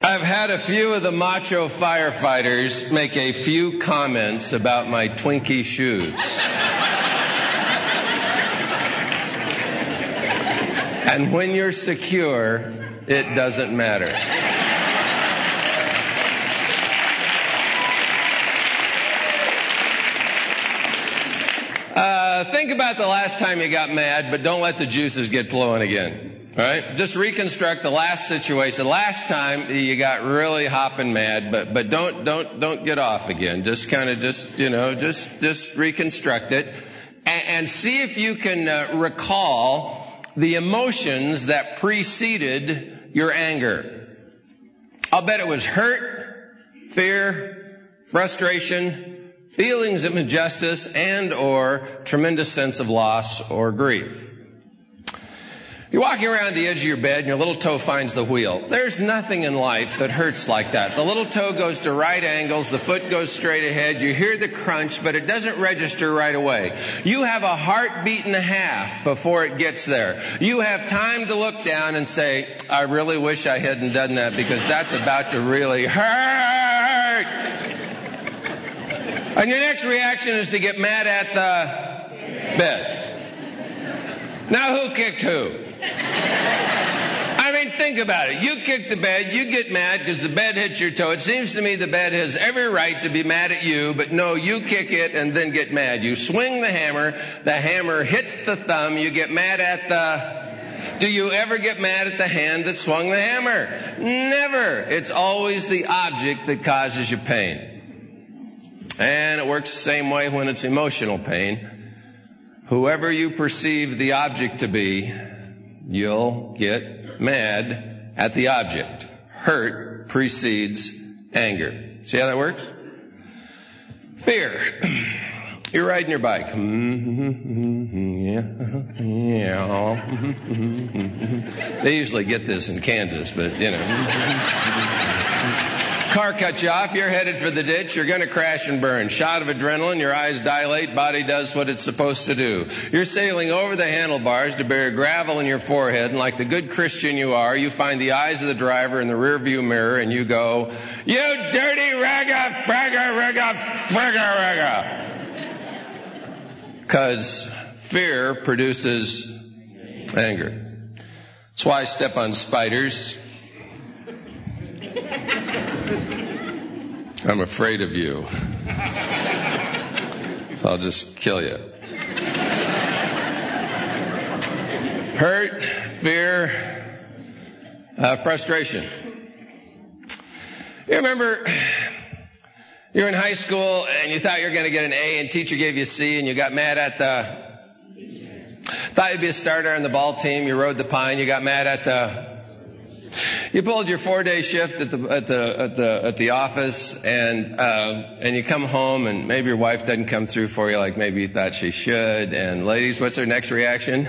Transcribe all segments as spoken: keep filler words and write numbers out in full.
I've had a few of the macho firefighters make a few comments about my Twinkie shoes. And when you're secure, it doesn't matter. Uh, think about the last time you got mad, but don't let the juices get flowing again. All right? Just reconstruct the last situation. Last time you got really hopping mad, but but don't don't don't get off again. Just kind of just you know just just reconstruct it, and, and see if you can uh, recall the emotions that preceded your anger. I'll bet it was hurt, fear, frustration, feelings of injustice, and or tremendous sense of loss or grief. You're walking around the edge of your bed and your little toe finds the wheel. There's nothing in life that hurts like that. The little toe goes to right angles, the foot goes straight ahead, you hear the crunch, but it doesn't register right away. You have a heartbeat and a half before it gets there. You have time to look down and say, I really wish I hadn't done that because that's about to really hurt. And your next reaction is to get mad at the bed. Now who kicked who? I mean, think about it. You kick the bed, you get mad because the bed hits your toe. It seems to me the bed has every right to be mad at you, but no, you kick it and then get mad. You swing the hammer, the hammer hits the thumb, you get mad at the... Do you ever get mad at the hand that swung the hammer? Never. It's always the object that causes you pain. And it works the same way when it's emotional pain. Whoever you perceive the object to be, you'll get mad at the object. Hurt precedes anger. See how that works? Fear. You're riding your bike. They usually get this in Kansas, but you know. Car cuts you off, you're headed for the ditch, you're going to crash and burn. Shot of adrenaline, your eyes dilate, body does what it's supposed to do. You're sailing over the handlebars to bury gravel in your forehead, and like the good Christian you are, you find the eyes of the driver in the rearview mirror, and you go, you dirty ragga, fragga, ragga, fragga, ragga. Because fear produces anger. That's why I step on spiders. I'm afraid of you. So I'll just kill you. Hurt, fear, uh, frustration. You remember you're in high school and you thought you were going to get an A and teacher gave you a C and you got mad at the... Thought you'd be a starter on the ball team. You rode the pine. You got mad at the... You pulled your four-day shift at the at the at the at the office, and uh, and you come home, and maybe your wife doesn't come through for you like maybe you thought she should. And ladies, what's their next reaction?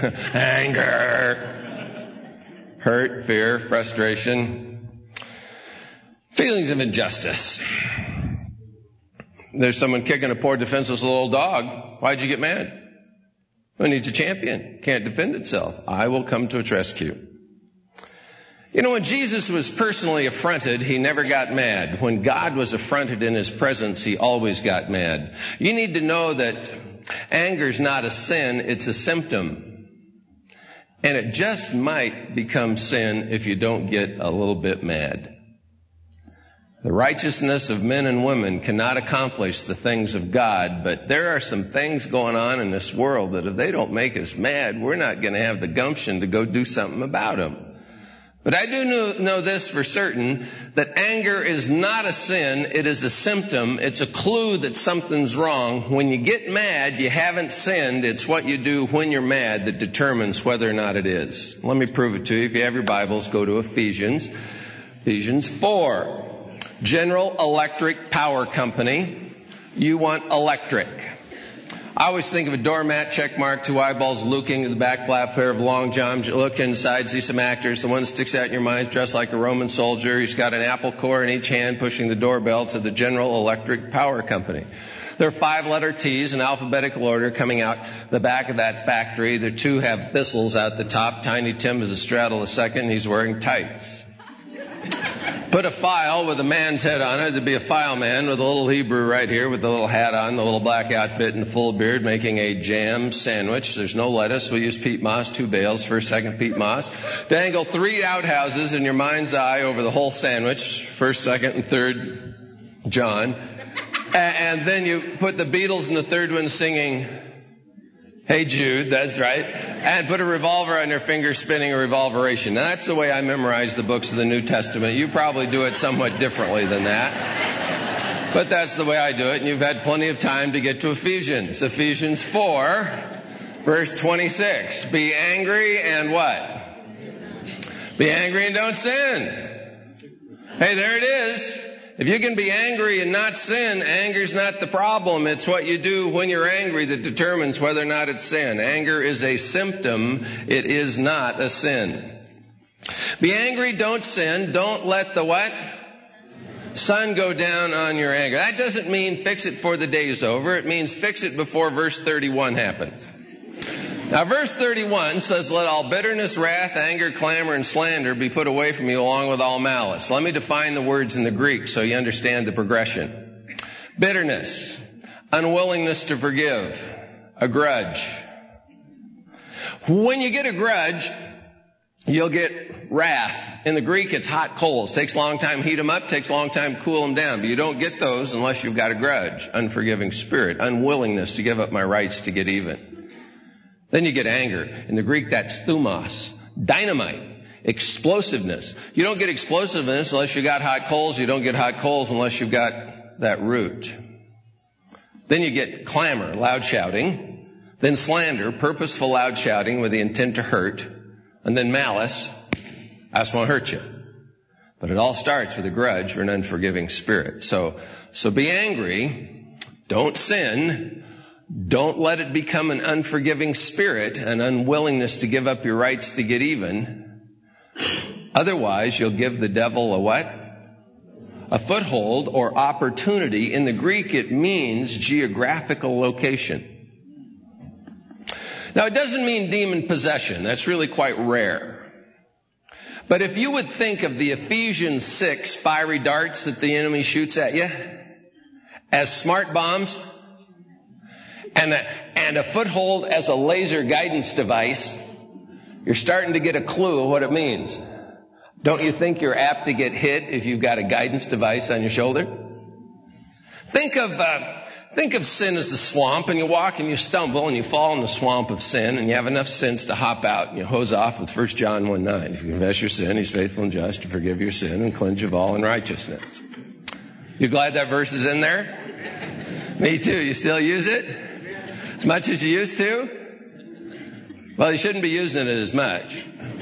Anger, hurt, fear, frustration, feelings of injustice. There's someone kicking a poor defenseless little dog. Why'd you get mad? Well, it needs a champion. Can't defend itself. I will come to its rescue. You know, when Jesus was personally affronted, he never got mad. When God was affronted in his presence, he always got mad. You need to know that anger is not a sin, it's a symptom. And it just might become sin if you don't get a little bit mad. The righteousness of men and women cannot accomplish the things of God, but there are some things going on in this world that if they don't make us mad, we're not going to have the gumption to go do something about them. But I do know, know this for certain, that anger is not a sin, it is a symptom, it's a clue that something's wrong. When you get mad, you haven't sinned, it's what you do when you're mad that determines whether or not it is. Let me prove it to you. If you have your Bibles, go to Ephesians. Ephesians four. General Electric Power Company. You want electric. I always think of a doormat, check mark, two eyeballs looking at the back flap, pair of long johns. You look inside, see some actors. The one that sticks out in your mind is dressed like a Roman soldier. He's got an apple core in each hand pushing the doorbell to the General Electric Power Company. There are five-letter T's in alphabetical order coming out the back of that factory. The two have thistles out the top. Tiny Tim is a straddle a second. He's wearing tights. Put a file with a man's head on it. There'd be a file man with a little Hebrew right here with the little hat on, the little black outfit and the full beard making a jam sandwich. There's no lettuce. We use peat moss, two bales, first, second peat moss. Dangle three outhouses in your mind's eye over the whole sandwich, first, second, and third John. And then you put the Beatles in the third one singing Hey Jude, that's right. And put a revolver on your finger spinning a revolveration. Now that's the way I memorize the books of the New Testament. You probably do it somewhat differently than that. But that's the way I do it, and you've had plenty of time to get to Ephesians. Ephesians four, verse twenty-six. Be angry and what? Be angry and don't sin. Hey, there it is. If you can be angry and not sin, anger's not the problem. It's what you do when you're angry that determines whether or not it's sin. Anger is a symptom. It is not a sin. Be angry, don't sin. Don't let the what? Sun go down on your anger. That doesn't mean fix it before the day's over. It means fix it before verse thirty-one happens. Now, verse thirty-one says, let all bitterness, wrath, anger, clamor, and slander be put away from you along with all malice. Let me define the words in the Greek so you understand the progression. Bitterness, unwillingness to forgive, a grudge. When you get a grudge, you'll get wrath. In the Greek, it's hot coals. Takes a long time to heat them up, takes a long time to cool them down. But you don't get those unless you've got a grudge, unforgiving spirit, unwillingness to give up my rights to get even. Then you get anger. In the Greek, that's thumos, dynamite, explosiveness. You don't get explosiveness unless you got hot coals. You don't get hot coals unless you've got that root. Then you get clamor, loud shouting. Then slander, purposeful loud shouting with the intent to hurt. And then malice, I just want to hurt you. But it all starts with a grudge or an unforgiving spirit. So, so be angry. Don't sin. Don't let it become an unforgiving spirit, an unwillingness to give up your rights to get even. Otherwise, you'll give the devil a what? A foothold or opportunity. In the Greek, it means geographical location. Now, it doesn't mean demon possession. That's really quite rare. But if you would think of the Ephesians six fiery darts that the enemy shoots at you as smart bombs, And a, and a foothold as a laser guidance device, you're starting to get a clue of what it means. Don't you think you're apt to get hit if you've got a guidance device on your shoulder? Think of, uh, think of sin as the swamp, and you walk and you stumble and you fall in the swamp of sin, and you have enough sense to hop out and you hose off with First John one nine. If you confess your sin, He's faithful and just to forgive your sin and cleanse you of all unrighteousness. You glad that verse is in there? Me too. You still use it? As much as you used to? Well, you shouldn't be using it as much.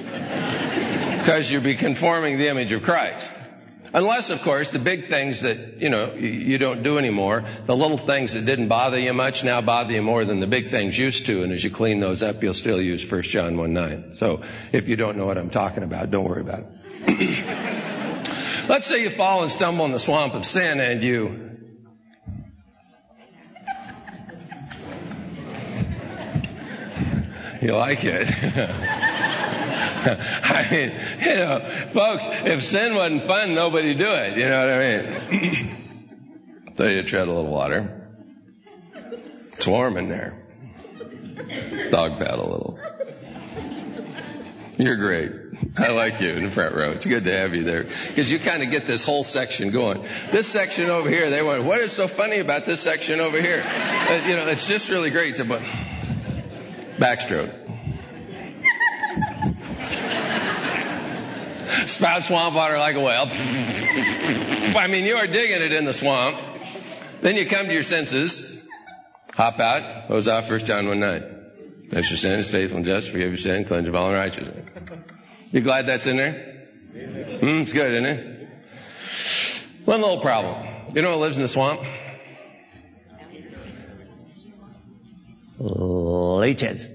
Because you'll be conforming the image of Christ. Unless, of course, the big things that, you know, you don't do anymore, the little things that didn't bother you much now bother you more than the big things used to. And as you clean those up, you'll still use First John one nine. So if you don't know what I'm talking about, don't worry about it. Let's say you fall and stumble in the swamp of sin and you You like it. I mean, you know, folks, if sin wasn't fun, nobody'd do it. You know what I mean? So you tread a little water. It's warm in there. Dog paddle a little. You're great. I like you in the front row. It's good to have you there. Because you kind of get this whole section going. This section over here, they went, what is so funny about this section over here? Uh, you know, it's just really great to... Backstroke. Spout swamp water like a whale. I mean, you are digging it in the swamp. Then you come to your senses. Hop out. Hose off First John one nine. That's your sin is faithful and just. Forgive your sin. Cleanse of all unrighteousness. You glad that's in there? Mm, it's good, isn't it? One little problem. You know what lives in the swamp? Leeches.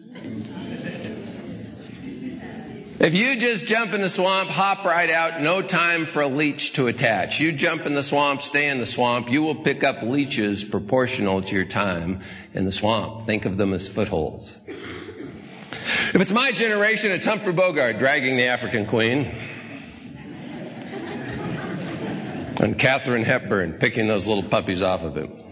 If you just jump in the swamp, hop right out, no time for a leech to attach. You jump in the swamp, stay in the swamp, you will pick up leeches proportional to your time in the swamp. Think of them as footholds. If it's my generation, it's Humphrey Bogart dragging the African Queen. And Katharine Hepburn picking those little puppies off of him.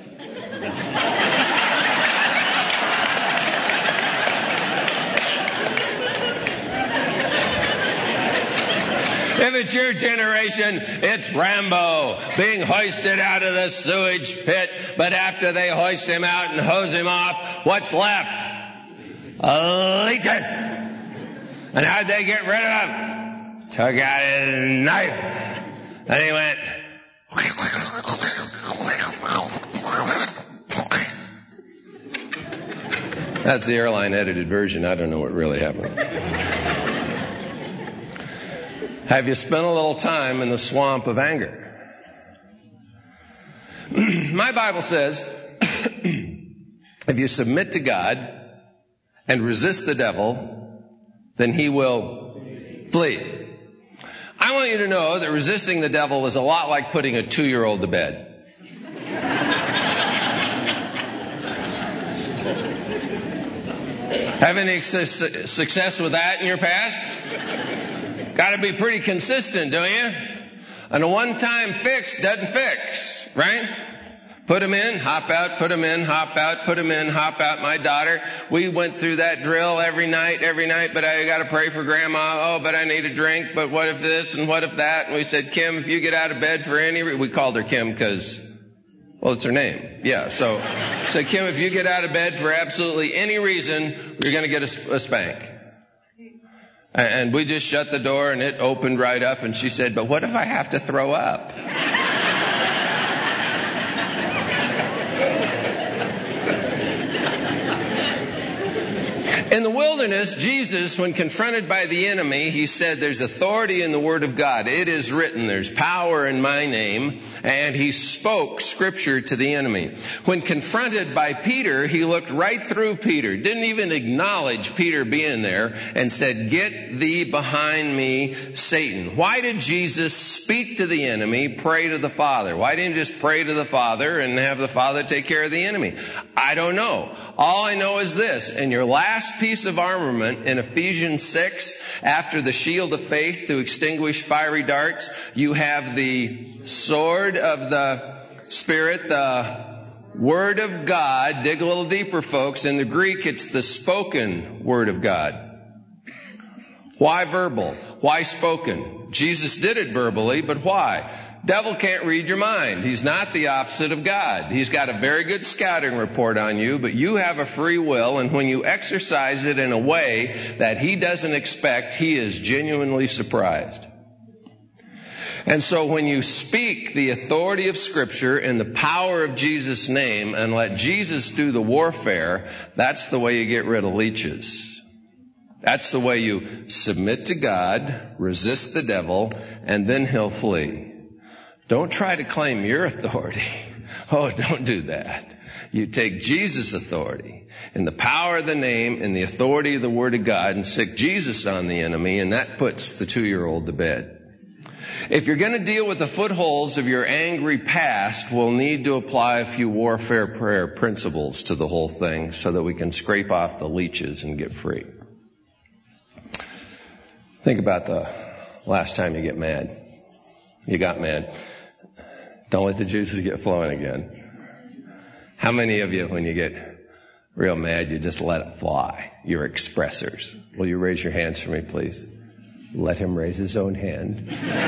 If it's your generation, it's Rambo being hoisted out of the sewage pit. But after they hoist him out and hose him off, what's left? Leeches. And how'd they get rid of him? Took out his knife. And he went. That's the airline edited version. I don't know what really happened. Have you spent a little time in the swamp of anger? My Bible says, if you submit to God and resist the devil, then he will flee. I want you to know that resisting the devil is a lot like putting a two-year-old to bed. Have any success with that in your past? Got to be pretty consistent, don't you? And a one-time fix doesn't fix, right? Put them in, hop out, put them in, hop out, put them in, hop out. My daughter, we went through that drill every night, every night, but I got to pray for Grandma. Oh, but I need a drink, but what if this and what if that? And we said, Kim, if you get out of bed for any reason, we called her Kim because, well, it's her name. Yeah, so, so Kim, if you get out of bed for absolutely any reason, you're going to get a, a spank. And we just shut the door and it opened right up and she said, but what if I have to throw up? In the wilderness, Jesus, when confronted by the enemy, he said, there's authority in the Word of God. It is written, there's power in my name. And he spoke Scripture to the enemy. When confronted by Peter, he looked right through Peter, didn't even acknowledge Peter being there, and said, get thee behind me, Satan. Why did Jesus speak to the enemy, pray to the Father? Why didn't he just pray to the Father and have the Father take care of the enemy? I don't know. All I know is this. In your last piece of armament in Ephesians six, after the shield of faith to extinguish fiery darts, you have the sword of the Spirit, the Word of God. Dig a little deeper, folks. In the Greek, it's the spoken Word of God. Why verbal? Why spoken? Jesus did it verbally, but why? Devil can't read your mind. He's not the opposite of God. He's got a very good scouting report on you, but you have a free will, and when you exercise it in a way that he doesn't expect, he is genuinely surprised. And so when you speak the authority of Scripture in the power of Jesus' name and let Jesus do the warfare, that's the way you get rid of leeches. That's the way you submit to God, resist the devil, and then he'll flee. Don't try to claim your authority. Oh, don't do that. You take Jesus' authority in the power of the name and the authority of the Word of God and stick Jesus on the enemy, and that puts the two-year-old to bed. If you're going to deal with the footholds of your angry past, we'll need to apply a few warfare prayer principles to the whole thing so that we can scrape off the leeches and get free. Think about the last time you get mad. You got mad. Don't let the juices get flowing again. How many of you, when you get real mad, you just let it fly? You're expressors. Will you raise your hands for me, please? Let him raise his own hand.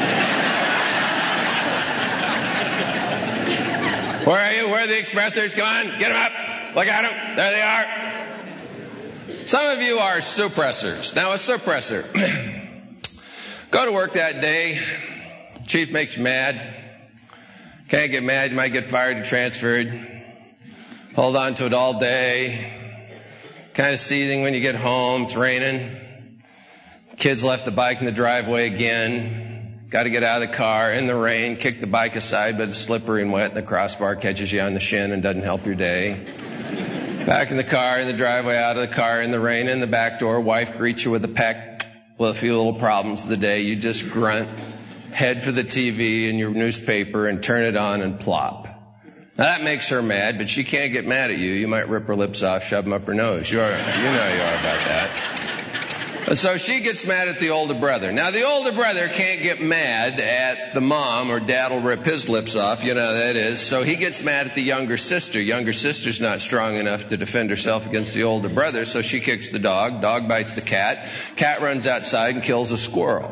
Where are you? Where are the expressors? Come on, get them up. Look at them. There they are. Some of you are suppressors. Now, a suppressor. Go to work that day. Chief makes you mad. Can't get mad. You might get fired or transferred. Hold on to it all day. Kind of seething when you get home. It's raining. Kids left the bike in the driveway again. Got to get out of the car in the rain. Kick the bike aside, but it's slippery and wet. And the crossbar catches you on the shin and doesn't help your day. Back in the car, in the driveway, out of the car, in the rain, in the back door. Wife greets you with a peck. Well, a few little problems of the day. You just grunt. Head for the T V and your newspaper and turn it on and plop. Now that makes her mad, but she can't get mad at you. You might rip her lips off, shove them up her nose. You're, you know you are about that. So she gets mad at the older brother. Now, the older brother can't get mad at the mom, or dad will rip his lips off. You know how that is. So he gets mad at the younger sister. Younger sister's not strong enough to defend herself against the older brother, so she kicks the dog. Dog bites the cat. Cat runs outside and kills a squirrel.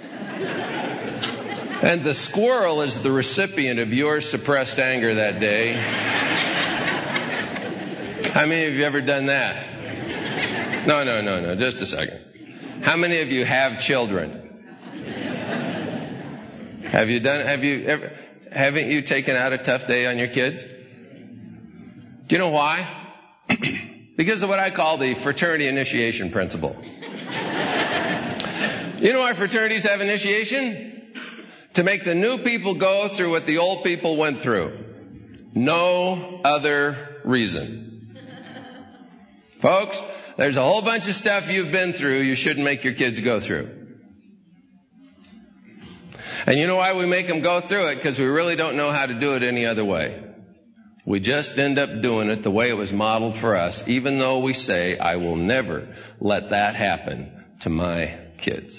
And the squirrel is the recipient of your suppressed anger that day. How many of you ever done that? No, no, no, no. Just a second. How many of you have children? Have you done, have you ever, haven't you taken out a tough day on your kids? Do you know why? Because of what I call the fraternity initiation principle. You know why fraternities have initiation? To make the new people go through what the old people went through. No other reason. Folks, there's a whole bunch of stuff you've been through you shouldn't make your kids go through. And you know why we make them go through it? Because we really don't know how to do it any other way. We just end up doing it the way it was modeled for us, even though we say, I will never let that happen to my kids.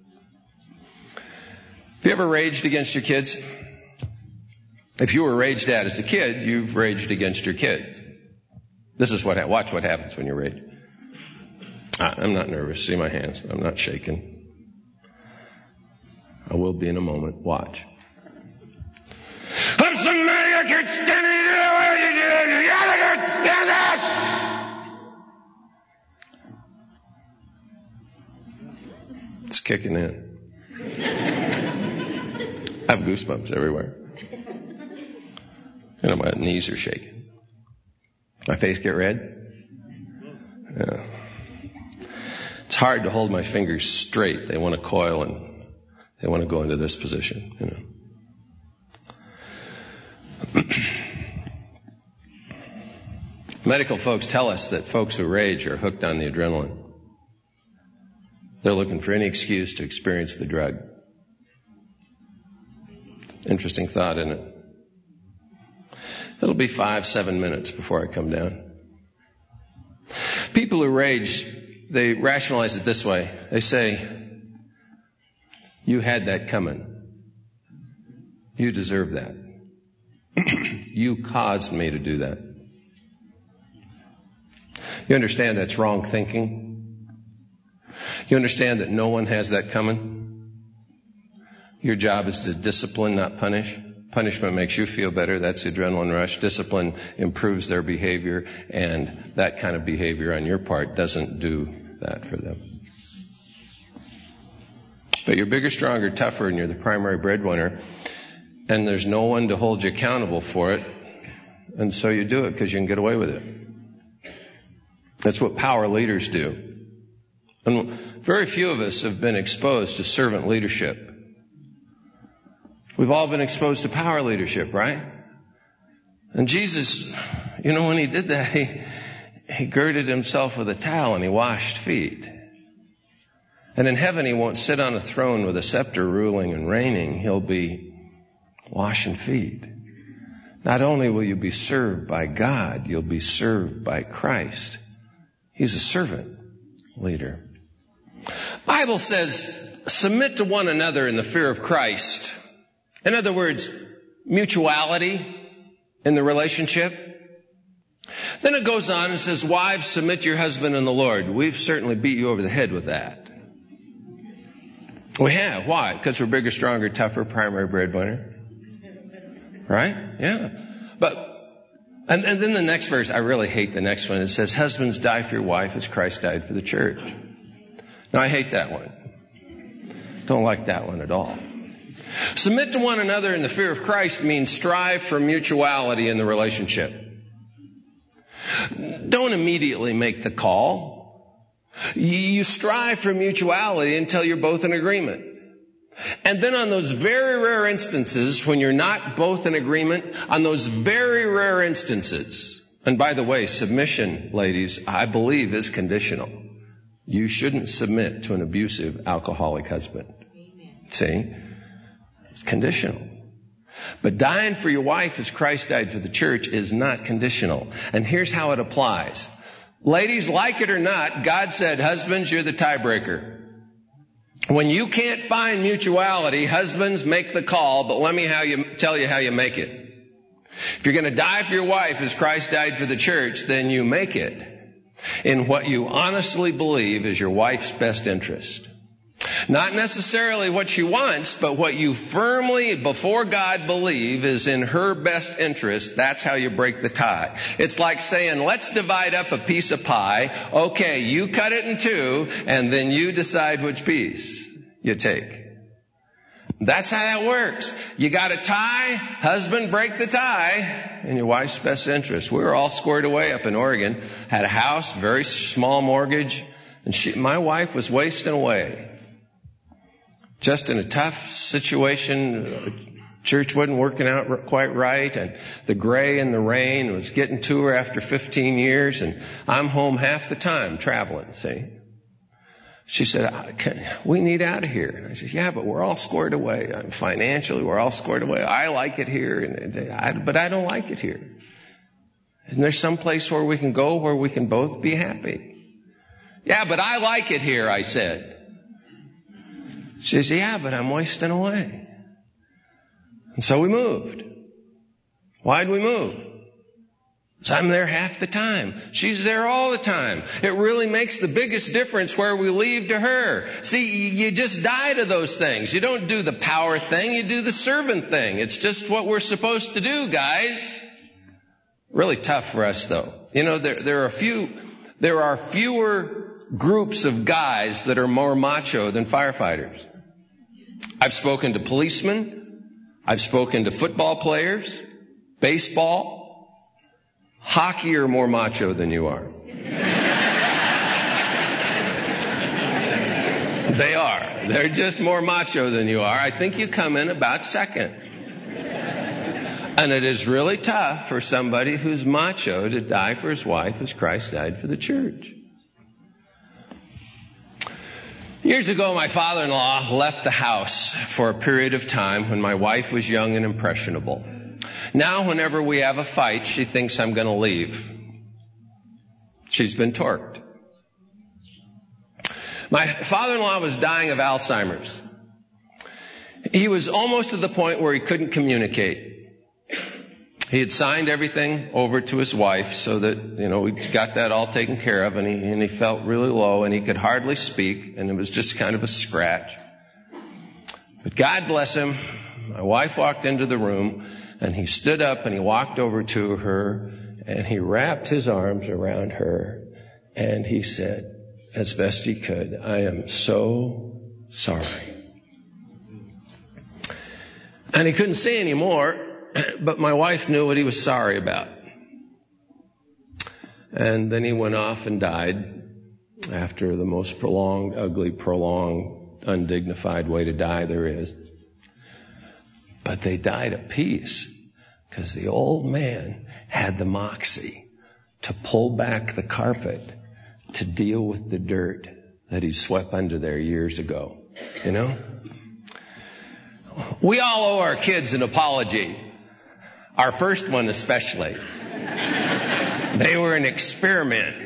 Have you ever raged against your kids? If you were raged at as a kid, you've raged against your kids. This is what, watch what happens when you rage. I'm not nervous. See my hands. I'm not shaking. I will be in a moment. Watch. I'm so mad I can't stand it. I can't stand it. It's kicking in. I have goosebumps everywhere. You know, my knees are shaking. My face get red? Yeah. It's hard to hold my fingers straight. They want to coil and they want to go into this position, you know. Medical folks tell us that folks who rage are hooked on the adrenaline. They're looking for any excuse to experience the drug. Interesting thought, isn't it? It'll be five, seven minutes before I come down. People who rage, they rationalize it this way. They say, you had that coming. You deserve that. You caused me to do that. You understand that's wrong thinking? You understand that no one has that coming? Your job is to discipline, not punish. Punishment makes you feel better. That's the adrenaline rush. Discipline improves their behavior, and that kind of behavior on your part doesn't do that for them. But you're bigger, stronger, tougher, and you're the primary breadwinner, and there's no one to hold you accountable for it, and so you do it because you can get away with it. That's what power leaders do. And very few of us have been exposed to servant leadership. We've all been exposed to power leadership, right? And Jesus, you know, when he did that, he, he girded himself with a towel and he washed feet. And in heaven, he won't sit on a throne with a scepter ruling and reigning. He'll be washing feet. Not only will you be served by God, you'll be served by Christ. He's a servant leader. Bible says, submit to one another in the fear of Christ. In other words, mutuality in the relationship. Then it goes on and says, wives, submit your husband in the Lord. We've certainly beat you over the head with that. We have. Why? Because we're bigger, stronger, tougher, primary breadwinner. Right? Yeah. But, and, and then the next verse, I really hate the next one. It says, husbands, die for your wife as Christ died for the church. Now, I hate that one. Don't like that one at all. Submit to one another in the fear of Christ means strive for mutuality in the relationship. Don't immediately make the call. You strive for mutuality until you're both in agreement. And then on those very rare instances when you're not both in agreement, on those very rare instances, and by the way, submission, ladies, I believe is conditional. You shouldn't submit to an abusive alcoholic husband. See? It's conditional. But dying for your wife as Christ died for the church is not conditional. And here's how it applies. Ladies, like it or not, God said, husbands, you're the tiebreaker. When you can't find mutuality, husbands, make the call, but let me how you, tell you how you make it. If you're going to die for your wife as Christ died for the church, then you make it in what you honestly believe is your wife's best interest. Not necessarily what she wants, but what you firmly, before God, believe is in her best interest. That's how you break the tie. It's like saying, let's divide up a piece of pie. Okay, you cut it in two, and then you decide which piece you take. That's how that works. You got a tie, husband, break the tie in your wife's best interest. We were all squared away up in Oregon, had a house, very small mortgage, and she, my wife was wasting away. Just in a tough situation, church wasn't working out quite right, and the gray and the rain was getting to her after fifteen years, and I'm home half the time traveling, see. She said, we need out of here. And I said, yeah, but we're all squared away. I mean, financially, we're all squared away. I like it here, and I, but I don't like it here. Isn't there some place where we can go where we can both be happy? Yeah, but I like it here, I said. She says, yeah, but I'm wasting away. And so we moved. Why'd we move? So I'm there half the time. She's there all the time. It really makes the biggest difference where we leave to her. See, you just die to those things. You don't do the power thing. You do the servant thing. It's just what we're supposed to do, guys. Really tough for us, though. You know, there, there are a few, there are fewer groups of guys that are more macho than firefighters. I've spoken to policemen. I've spoken to football players, baseball. Hockey are more macho than you are. They are. They're just more macho than you are. I think you come in about second. And it is really tough for somebody who's macho to die for his wife as Christ died for the church. Years ago, my father-in-law left the house for a period of time when my wife was young and impressionable. Now, whenever we have a fight, she thinks I'm going to leave. She's been torqued. My father-in-law was dying of Alzheimer's. He was almost to the point where he couldn't communicate. He had signed everything over to his wife so that, you know, we got that all taken care of, and he, and he felt really low, and he could hardly speak, and it was just kind of a scratch. But God bless him, my wife walked into the room, and he stood up and he walked over to her, and he wrapped his arms around her, and he said, as best he could, I am so sorry. And he couldn't say any more, but my wife knew what he was sorry about. And then he went off and died after the most prolonged, ugly, prolonged, undignified way to die there is. But they died at peace because the old man had the moxie to pull back the carpet to deal with the dirt that he swept under there years ago. You know? We all owe our kids an apology. Our first one especially. They were an experiment.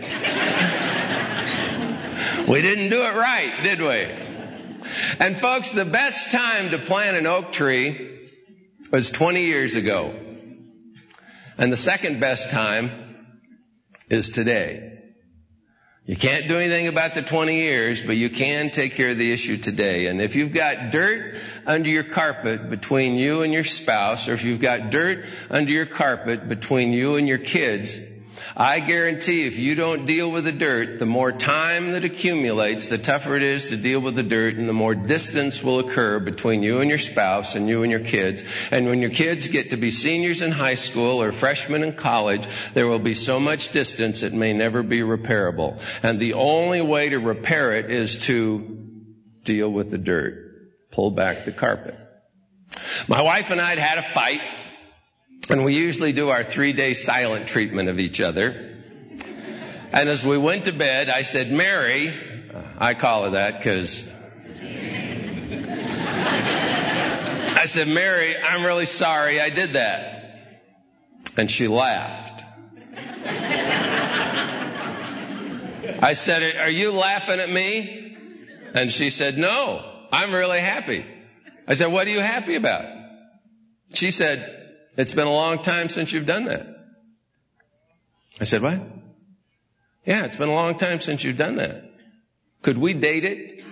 We didn't do it right, did we? And folks, the best time to plant an oak tree was twenty years ago. And the second best time is today. You can't do anything about the twenty years, but you can take care of the issue today. And if you've got dirt under your carpet between you and your spouse, or if you've got dirt under your carpet between you and your kids, I guarantee if you don't deal with the dirt, the more time that accumulates, the tougher it is to deal with the dirt, and the more distance will occur between you and your spouse and you and your kids. And when your kids get to be seniors in high school or freshmen in college, there will be so much distance it may never be repairable. And the only way to repair it is to deal with the dirt, pull back the carpet. My wife and I had had a fight. And we usually do our three-day silent treatment of each other. And as we went to bed, I said, Mary, I call her that because I said, Mary, I'm really sorry I did that. And she laughed. I said, are you laughing at me? And she said, no, I'm really happy. I said, what are you happy about? She said, it's been a long time since you've done that. I said, what? Yeah, it's been a long time since you've done that. Could we date it?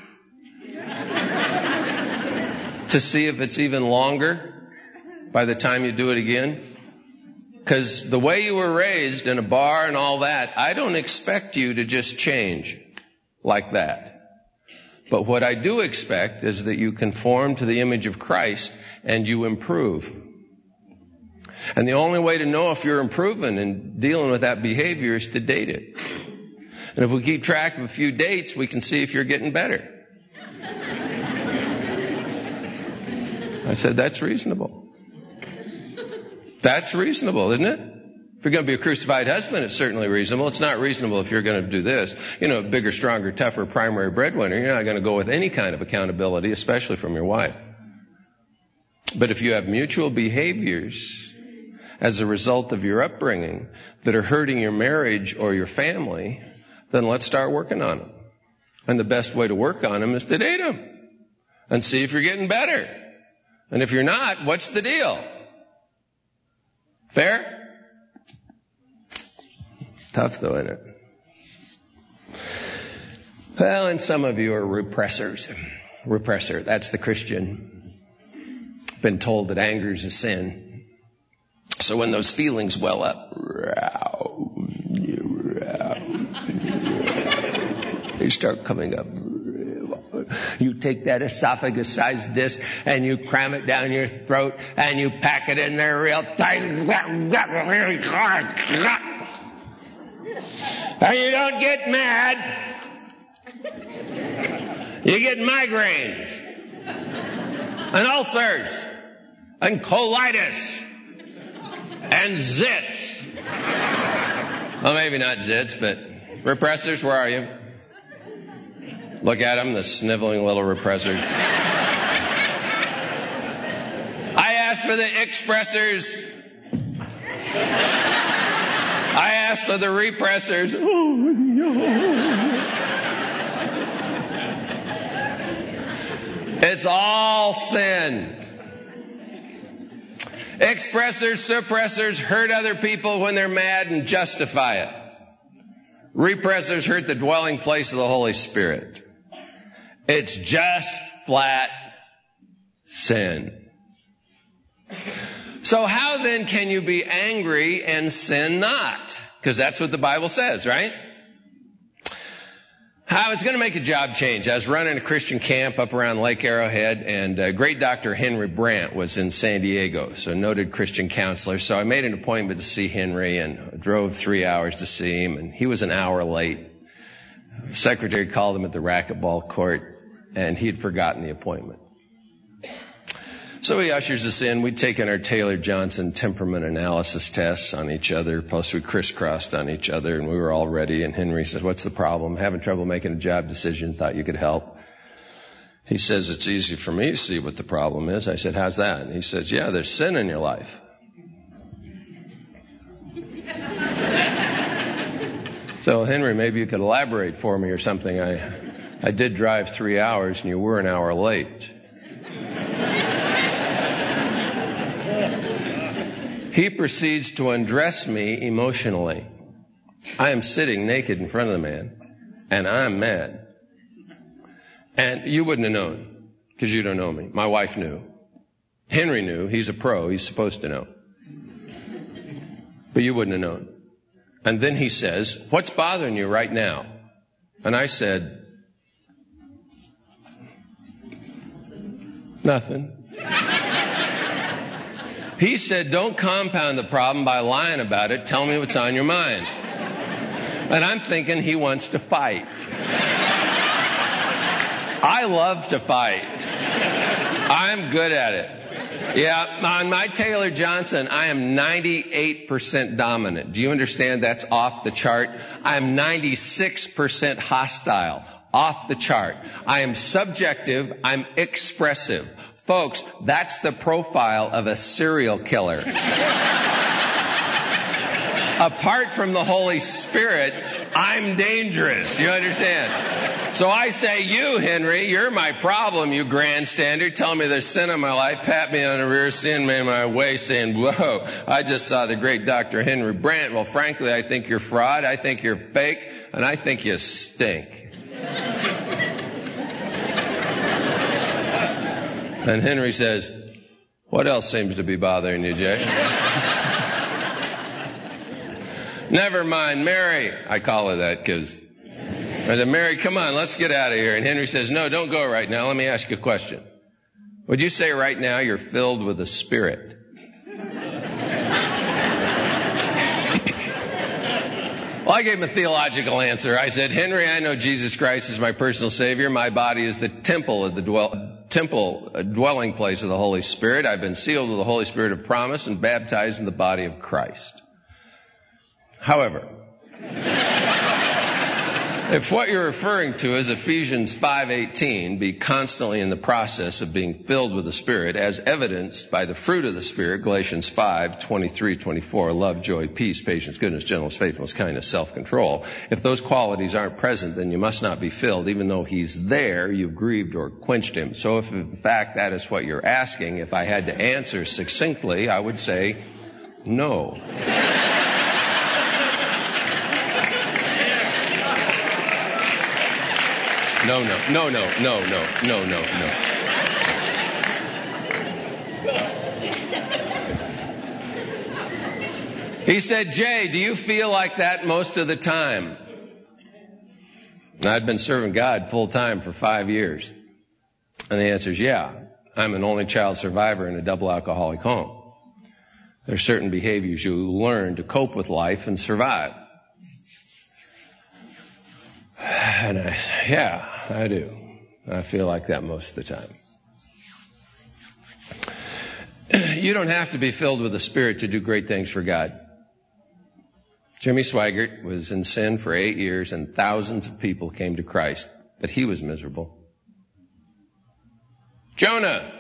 To see if it's even longer by the time you do it again? Because the way you were raised in a bar and all that, I don't expect you to just change like that. But what I do expect is that you conform to the image of Christ and you improve. And the only way to know if you're improving and dealing with that behavior is to date it. And if we keep track of a few dates, we can see if you're getting better. I said, that's reasonable. That's reasonable, isn't it? If you're going to be a crucified husband, it's certainly reasonable. It's not reasonable if you're going to do this. You know, bigger, stronger, tougher primary breadwinner, you're not going to go with any kind of accountability, especially from your wife. But if you have mutual behaviors as a result of your upbringing that are hurting your marriage or your family, then let's start working on them. And the best way to work on them is to date them and see if you're getting better. And if you're not, what's the deal? Fair? Tough though, isn't it? Well, and some of you are repressors. Repressor, that's the Christian. Been told that anger is a sin. So when those feelings well up, they start coming up. You take that esophagus-sized disc and you cram it down your throat and you pack it in there real tight. And you don't get mad. You get migraines and ulcers and colitis and zits. Well, maybe not zits, but repressors, where are you? Look at him, the sniveling little repressor. I asked for the expressors. I asked for the repressors. Oh, no. It's all sin. Expressors, suppressors hurt other people when they're mad and justify it. Repressors hurt the dwelling place of the Holy Spirit. It's just flat sin. So how then can you be angry and sin not? Because that's what the Bible says, right? I was going to make a job change. I was running a Christian camp up around Lake Arrowhead, and uh, great Doctor Henry Brandt was in San Diego, so noted Christian counselor. So I made an appointment to see Henry and drove three hours to see him, and he was an hour late. The secretary called him at the racquetball court, and he had forgotten the appointment. So he ushers us in. We'd taken our Taylor-Johnson temperament analysis tests on each other, plus we crisscrossed on each other, and we were all ready. And Henry says, what's the problem? Having trouble making a job decision. Thought you could help. He says, it's easy for me to see what the problem is. I said, how's that? And he says, yeah, there's sin in your life. So, Henry, maybe you could elaborate for me or something. I, I did drive three hours, and you were an hour late. He proceeds to undress me emotionally. I am sitting naked in front of the man, and I'm mad. And you wouldn't have known, because you don't know me. My wife knew. Henry knew. He's a pro. He's supposed to know. But you wouldn't have known. And then he says, what's bothering you right now? And I said, nothing. He said, don't compound the problem by lying about it. Tell me what's on your mind. And I'm thinking he wants to fight. I love to fight. I'm good at it. Yeah, on my Taylor-Johnson, I am ninety-eight percent dominant. Do you understand that's off the chart? I am ninety-six percent hostile. Off the chart. I am subjective. I'm expressive. Folks, that's the profile of a serial killer. Apart from the Holy Spirit, I'm dangerous. You understand? So I say, you, Henry, you're my problem, you grandstander. Tell me there's sin in my life, pat me on the rear, sin me in my way, saying, whoa, I just saw the great Doctor Henry Brandt. Well, frankly, I think you're fraud, I think you're fake, and I think you stink. And Henry says, what else seems to be bothering you, Jay? Never mind, Mary. I call her that because I said, Mary, come on, let's get out of here. And Henry says, no, don't go right now. Let me ask you a question. Would you say right now you're filled with the Spirit? Well, I gave him a theological answer. I said, Henry, I know Jesus Christ is my personal Savior. My body is the temple of the dwell, temple, a dwelling place of the Holy Spirit. I've been sealed with the Holy Spirit of promise and baptized in the body of Christ. However, if what you're referring to is Ephesians five eighteen, be constantly in the process of being filled with the Spirit, as evidenced by the fruit of the Spirit, Galatians five twenty-three twenty-four, love, joy, peace, patience, goodness, gentleness, faithfulness, kindness, self-control. If those qualities aren't present, then you must not be filled. Even though He's there, you've grieved or quenched Him. So if in fact that is what you're asking, if I had to answer succinctly, I would say no. No, no, no, no, no, no, no, no, no. He said, Jay, do you feel like that most of the time? I'd been serving God full time for five years. And the answer is, yeah, I'm an only child survivor in a double alcoholic home. There's certain behaviors you learn to cope with life and survive. And I said, yeah, I do. I feel like that most of the time. You don't have to be filled with the Spirit to do great things for God. Jimmy Swaggart was in sin for eight years and thousands of people came to Christ, but he was miserable. Jonah,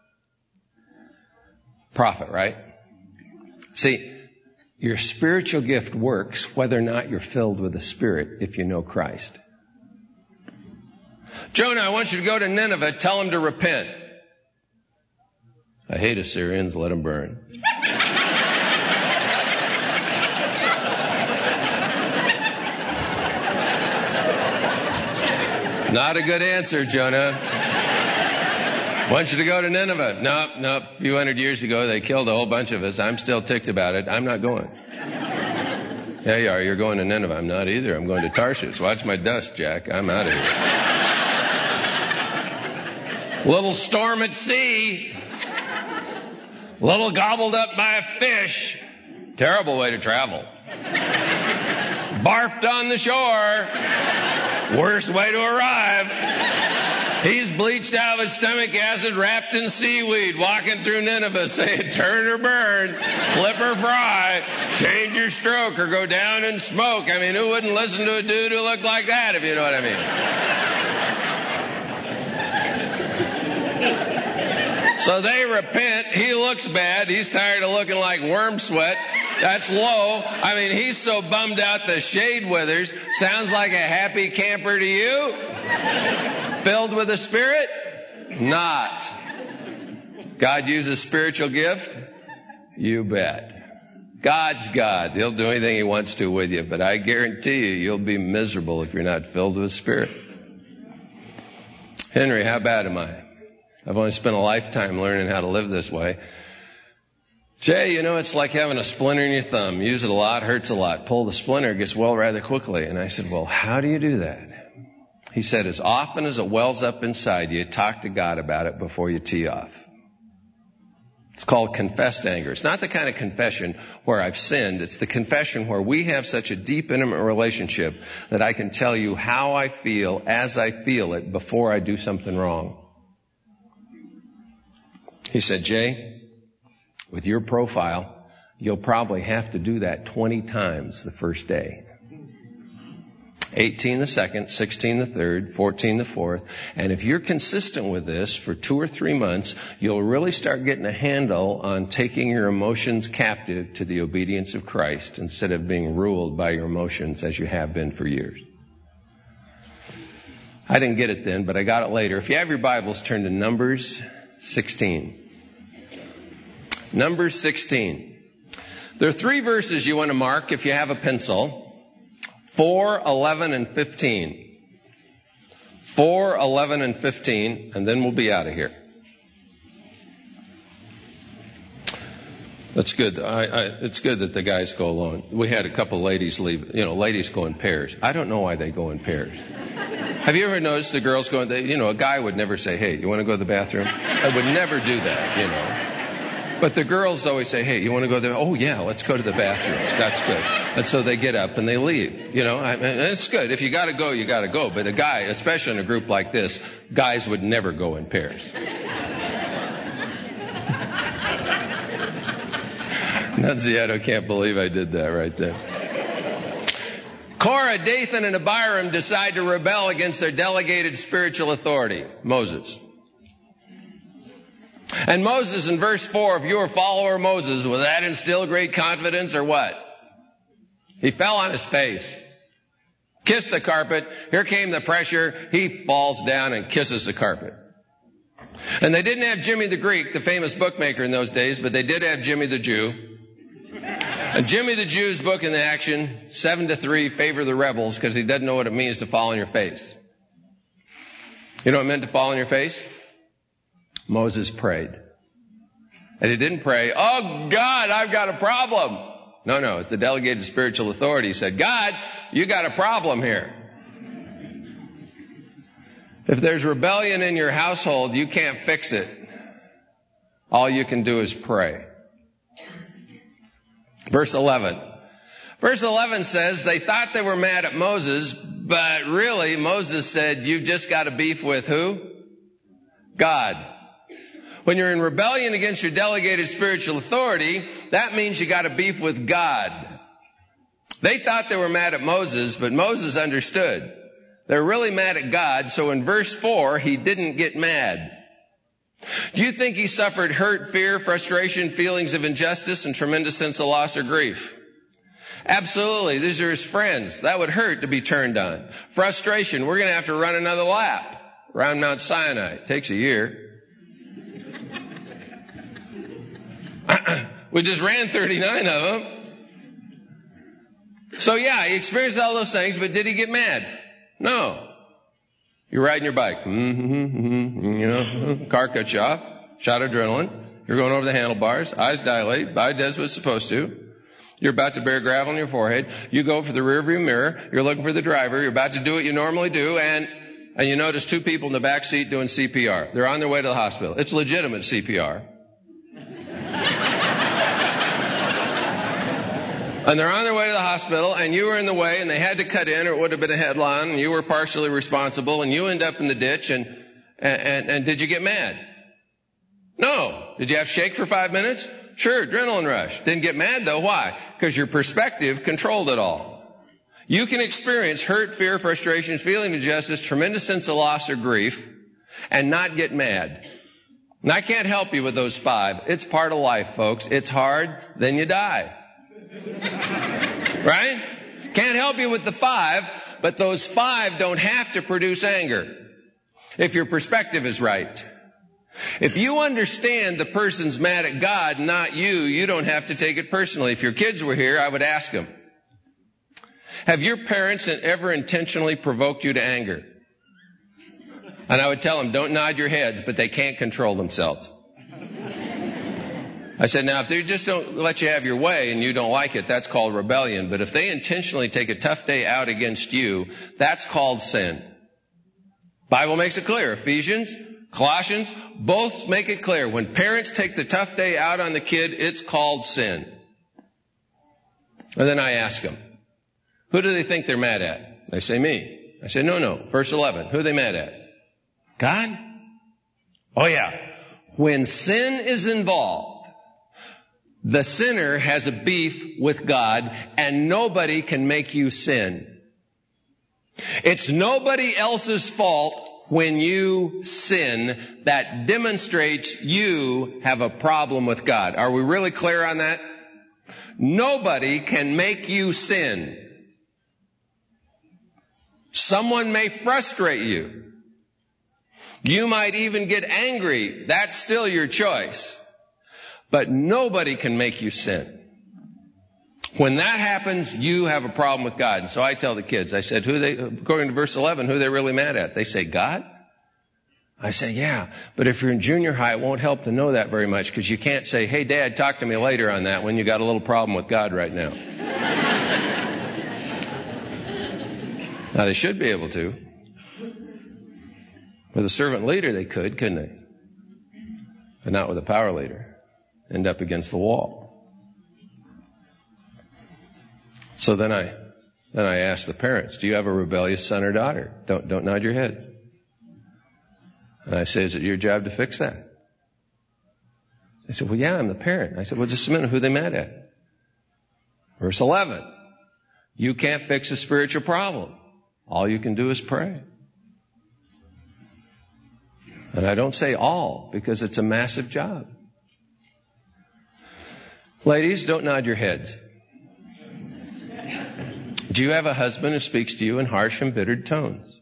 prophet, right? See, your spiritual gift works whether or not you're filled with the Spirit if you know Christ. Jonah, I want you to go to Nineveh, tell them to repent. I hate Assyrians, let them burn. Not a good answer, Jonah. I want you to go to Nineveh. Nope, nope. A few hundred years ago, they killed a whole bunch of us. I'm still ticked about it. I'm not going. Yeah, you are. You're going to Nineveh. I'm not either. I'm going to Tarshish. Watch my dust, Jack. I'm out of here. Little storm at sea. Little gobbled up by a fish. Terrible way to travel. Barfed on the shore. Worst way to arrive. He's bleached out with stomach acid, wrapped in seaweed, walking through Nineveh saying, turn or burn, flip or fry, change your stroke or go down in smoke. I mean, who wouldn't listen to a dude who looked like that, if you know what I mean? So they repent. He looks bad. He's tired of looking like worm sweat. That's low. I mean, he's so bummed out the shade withers. Sounds like a happy camper to you? Filled with the Spirit? Not. God uses spiritual gift? You bet. God's God. He'll do anything He wants to with you, but I guarantee you, you'll be miserable if you're not filled with Spirit. Henry, how bad am I? I've only spent a lifetime learning how to live this way. Jay, you know, it's like having a splinter in your thumb. Use it a lot, hurts a lot. Pull the splinter, it gets well rather quickly. And I said, well, how do you do that? He said, as often as it wells up inside you, talk to God about it before you tee off. It's called confessed anger. It's not the kind of confession where I've sinned. It's the confession where we have such a deep, intimate relationship that I can tell you how I feel as I feel it before I do something wrong. He said, Jay, with your profile, you'll probably have to do that twenty times the first day. eighteen the second, sixteen the third, fourteen the fourth. And if you're consistent with this for two or three months, you'll really start getting a handle on taking your emotions captive to the obedience of Christ instead of being ruled by your emotions as you have been for years. I didn't get it then, but I got it later. If you have your Bibles, turn to Numbers sixteen. Numbers sixteen. There are three verses you want to mark if you have a pencil. four, eleven, and fifteen. four, eleven, and fifteen, and then we'll be out of here. That's good. I, I, it's good that the guys go alone. We had a couple ladies leave. You know, ladies go in pairs. I don't know why they go in pairs. Have you ever noticed the girls going, they, you know, a guy would never say, hey, you want to go to the bathroom? I would never do that, you know. But the girls always say, hey, you want to go there? Oh, yeah, let's go to the bathroom. That's good. And so they get up and they leave. You know, I mean, it's good. If you got to go, you got to go. But a guy, especially in a group like this, guys would never go in pairs. Nunziato can't believe I did that right there. Korah, Dathan, and Abiram decide to rebel against their delegated spiritual authority, Moses. And Moses, in verse four, if you were a follower of Moses, was that instill great confidence or what? He fell on his face, kissed the carpet. Here came the pressure. He falls down and kisses the carpet. And they didn't have Jimmy the Greek, the famous bookmaker in those days, but they did have Jimmy the Jew. And Jimmy the Jew's book in the action, seven to three, favor the rebels, because he doesn't know what it means to fall on your face. You know what it meant to fall on your face? Moses prayed. And he didn't pray, oh God, I've got a problem. No, no, it's the delegated spiritual authority. He said, God, you got a problem here. If there's rebellion in your household, you can't fix it. All you can do is pray. Verse eleven. Verse eleven says they thought they were mad at Moses, but really Moses said, you've just got a beef with who? God. When you're in rebellion against your delegated spiritual authority, that means you got a beef with God. They thought they were mad at Moses, but Moses understood. They're really mad at God, so in verse four, he didn't get mad. Do you think he suffered hurt, fear, frustration, feelings of injustice, and tremendous sense of loss or grief? Absolutely. These are his friends. That would hurt to be turned on. Frustration. We're going to have to run another lap around Mount Sinai. It takes a year. We just ran thirty-nine of them. So yeah, he experienced all those things, but did he get mad? No. You're riding your bike. Mm-hmm, mm-hmm, you know, car cuts you off, shot adrenaline. You're going over the handlebars, eyes dilate, body does what it's supposed to. You're about to bear gravel on your forehead. You go for the rearview mirror. You're looking for the driver. You're about to do what you normally do, and and you notice two people in the back seat doing C P R. They're on their way to the hospital. It's legitimate C P R. And they're on their way to the hospital, and you were in the way, and they had to cut in, or it would have been a headline, and you were partially responsible, and you end up in the ditch, and, and, and, and did you get mad? No. Did you have to shake for five minutes? Sure, adrenaline rush. Didn't get mad though. Why? Because your perspective controlled it all. You can experience hurt, fear, frustration, feeling of injustice, tremendous sense of loss or grief, and not get mad. And I can't help you with those five. It's part of life, folks. It's hard, then you die. Right? Can't help you with the five, but those five don't have to produce anger if your perspective is right. If you understand the person's mad at God, not you, you don't have to take it personally. If your kids were here, I would ask them, have your parents ever intentionally provoked you to anger? And I would tell them, don't nod your heads, but they can't control themselves. I said, now, if they just don't let you have your way and you don't like it, that's called rebellion. But if they intentionally take a tough day out against you, that's called sin. Bible makes it clear. Ephesians, Colossians, both make it clear. When parents take the tough day out on the kid, it's called sin. And then I ask them, who do they think they're mad at? They say me. I say, no, no. Verse eleven. Who are they mad at? God? Oh, yeah. When sin is involved, the sinner has a beef with God, and nobody can make you sin. It's nobody else's fault when you sin. That demonstrates you have a problem with God. Are we really clear on that? Nobody can make you sin. Someone may frustrate you. You might even get angry. That's still your choice. But nobody can make you sin. When that happens, you have a problem with God. And so I tell the kids, I said, who they, according to verse eleven, who are they really mad at? They say, God? I say, yeah. But if you're in junior high, it won't help to know that very much, because you can't say, hey, Dad, talk to me later on that when you got a little problem with God right now. Now, they should be able to. With a servant leader, they could, couldn't they? But not with a power leader. End up against the wall. So then I, then I asked the parents, do you have a rebellious son or daughter? Don't, don't nod your heads. And I said, is it your job to fix that? They said, well, yeah, I'm the parent. I said, well, just a minute, who are they mad at? Verse eleven. You can't fix a spiritual problem. All you can do is pray. And I don't say all, because it's a massive job. Ladies, don't nod your heads. Do you have a husband who speaks to you in harsh, embittered tones?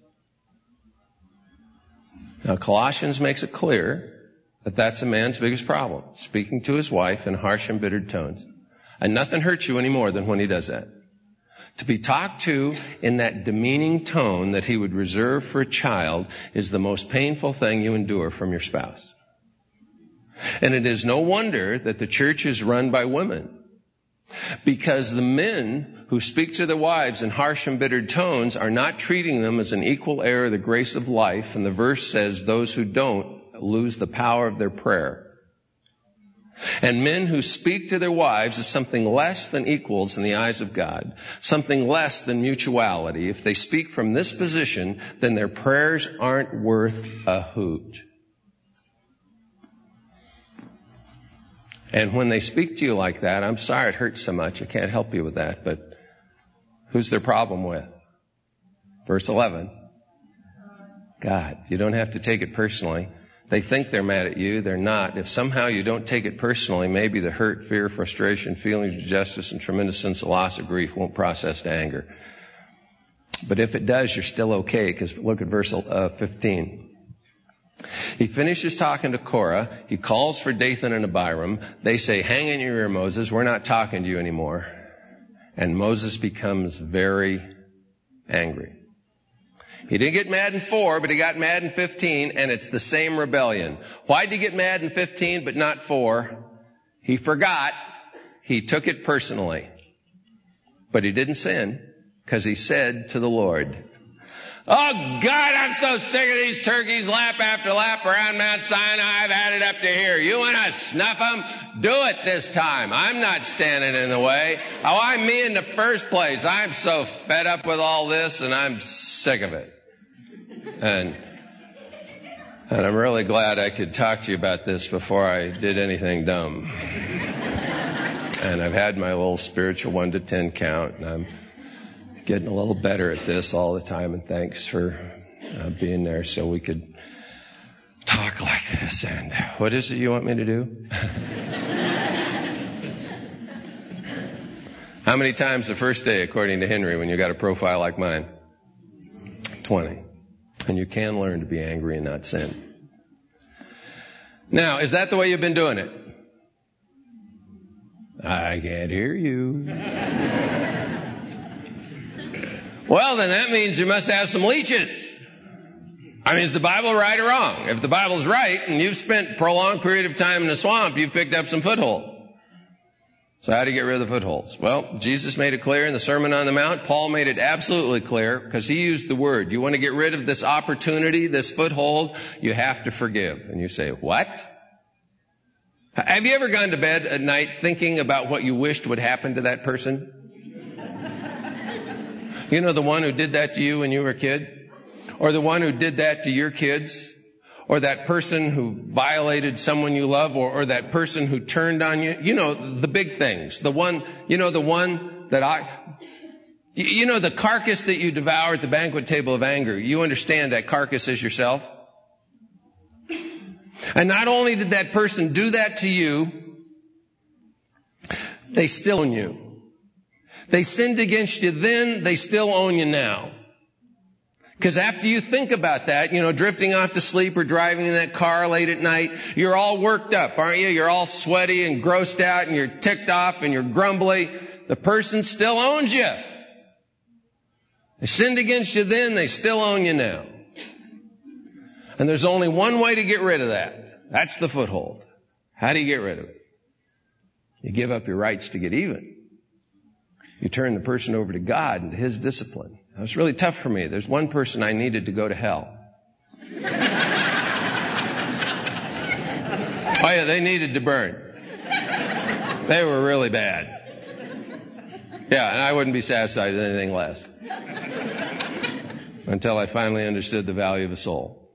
Now, Colossians makes it clear that that's a man's biggest problem, speaking to his wife in harsh, embittered tones. And nothing hurts you any more than when he does that. To be talked to in that demeaning tone that he would reserve for a child is the most painful thing you endure from your spouse. And it is no wonder that the church is run by women. Because the men who speak to their wives in harsh, embittered tones are not treating them as an equal heir of the grace of life. And the verse says those who don't lose the power of their prayer. And men who speak to their wives as something less than equals in the eyes of God, something less than mutuality. If they speak from this position, then their prayers aren't worth a hoot. And when they speak to you like that, I'm sorry it hurts so much. I can't help you with that. But who's their problem with? Verse eleven. God. You don't have to take it personally. They think they're mad at you. They're not. If somehow you don't take it personally, maybe the hurt, fear, frustration, feelings of justice, and tremendous sense of loss or grief won't process to anger. But if it does, you're still okay, because look at verse uh, fifteen. He finishes talking to Korah. He calls for Dathan and Abiram. They say, hang in your ear, Moses. We're not talking to you anymore. And Moses becomes very angry. He didn't get mad in four, but he got mad in fifteen, and it's the same rebellion. Why did he get mad in fifteen but not four? He forgot. He took it personally. But he didn't sin, because he said to the Lord, oh, God, I'm so sick of these turkeys lap after lap around Mount Sinai. I've had it up to here. You want to snuff them? Do it this time. I'm not standing in the way. Oh, I'm me in the first place. I'm so fed up with all this, and I'm sick of it. And, and I'm really glad I could talk to you about this before I did anything dumb. And I've had my little spiritual one to ten count, and I'm getting a little better at this all the time, and thanks for uh, being there so we could talk like this. And what is it you want me to do? How many times the first day, according to Henry, when you got a profile like mine? twenty. And you can learn to be angry and not sin. Now, is that the way you've been doing it? I can't hear you. Well, then that means you must have some leeches. I mean, is the Bible right or wrong? If the Bible's right and you've spent a prolonged period of time in the swamp, you've picked up some footholds. So how do you get rid of the footholds? Well, Jesus made it clear in the Sermon on the Mount. Paul made it absolutely clear because he used the word. You want to get rid of this opportunity, this foothold, you have to forgive. And you say, what? Have you ever gone to bed at night thinking about what you wished would happen to that person? You know, the one who did that to you when you were a kid? Or the one who did that to your kids? Or that person who violated someone you love? Or, or that person who turned on you? You know, the big things. The one, you know, the one that I, You, you know the carcass that you devour at the banquet table of anger, you understand that carcass is yourself? And not only did that person do that to you, they still own you. They sinned against you then, they still own you now. Because after you think about that, you know, drifting off to sleep or driving in that car late at night, you're all worked up, aren't you? You're all sweaty and grossed out and you're ticked off and you're grumbly. The person still owns you. They sinned against you then, they still own you now. And there's only one way to get rid of that. That's the foothold. How do you get rid of it? You give up your rights to get even. You turn the person over to God and to His discipline. It was really tough for me. There's one person I needed to go to hell. Oh yeah, they needed to burn. They were really bad. Yeah, and I wouldn't be satisfied with anything less. Until I finally understood the value of a soul.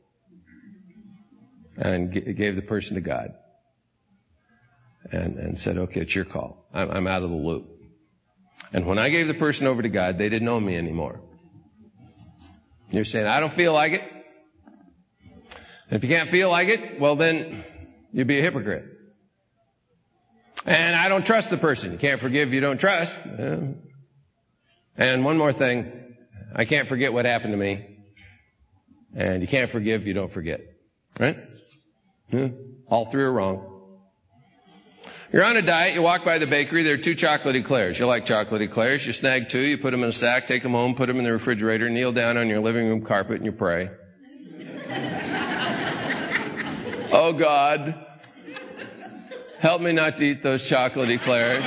And g- gave the person to God. And, and said, okay, it's your call. I'm, I'm out of the loop. And when I gave the person over to God, they didn't own me anymore. You're saying, I don't feel like it. And if you can't feel like it, well then, you'd be a hypocrite. And I don't trust the person. You can't forgive, you don't trust. And one more thing, I can't forget what happened to me. And you can't forgive, you don't forget. Right? All three are wrong. You're on a diet, you walk by the bakery, there are two chocolate eclairs. You like chocolate eclairs, you snag two, you put them in a sack, take them home, put them in the refrigerator, kneel down on your living room carpet and you pray. Oh God, help me not to eat those chocolate eclairs.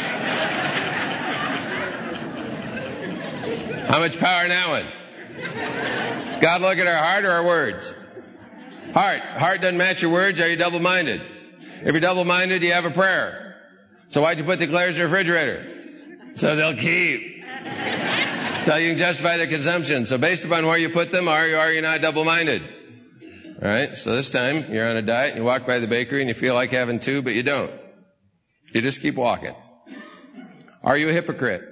How much power now in? Does God look at our heart or our words? Heart. Heart doesn't match your words, are you double-minded? If you're double-minded, you have a prayer. So why'd you put the eclairs in the refrigerator? So they'll keep. So you can justify their consumption. So based upon where you put them, are you, are you not double-minded? Alright, so this time you're on a diet, and you walk by the bakery and you feel like having two, but you don't. You just keep walking. Are you a hypocrite?